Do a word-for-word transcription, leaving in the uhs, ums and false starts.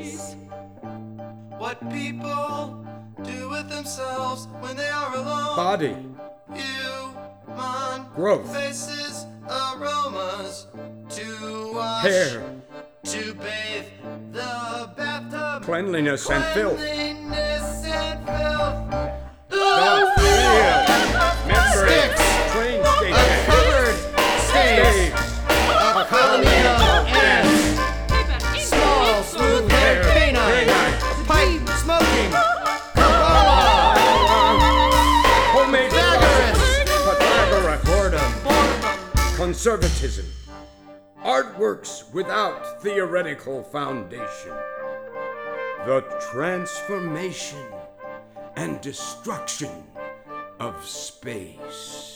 space. What people do with themselves when they are alone. Body. Human Growth. faces, aromas to wash. Hair. To bathe the bathtub. Cleanliness and filth. Cleanliness and filth. The field. Membrane. Train station. Covered Stage. a colony of ants. Small, smooth-haired canines. Pipe smoking. Corolla. Homemade Pythagoras. Pythagoras. Boredom. Conservatism. Artworks without theoretical foundation. The transformation and destruction of space.